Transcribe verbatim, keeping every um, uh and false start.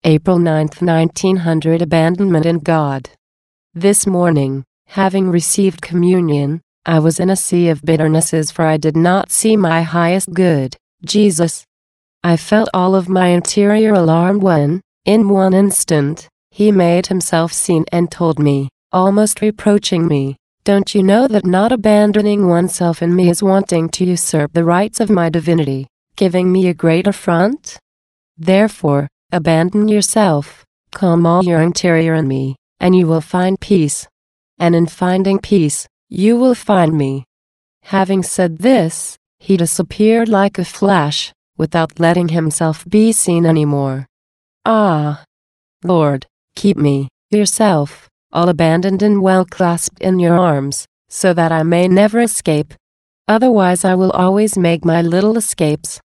April ninth nineteen hundred Abandonment in God. This morning, having received communion, I was in a sea of bitternesses, for I did not see my highest good, Jesus. I felt all of my interior alarmed when, in one instant, he made himself seen and told me, almost reproaching me, "Don't you know that not abandoning oneself in me is wanting to usurp the rights of my divinity, giving me a great affront? Therefore, abandon yourself, calm all your interior in me, and you will find peace. And in finding peace, you will find me." Having said this, he disappeared like a flash, without letting himself be seen anymore. Ah! Lord, keep me, yourself, all abandoned and well clasped in your arms, so that I may never escape. Otherwise I will always make my little escapes,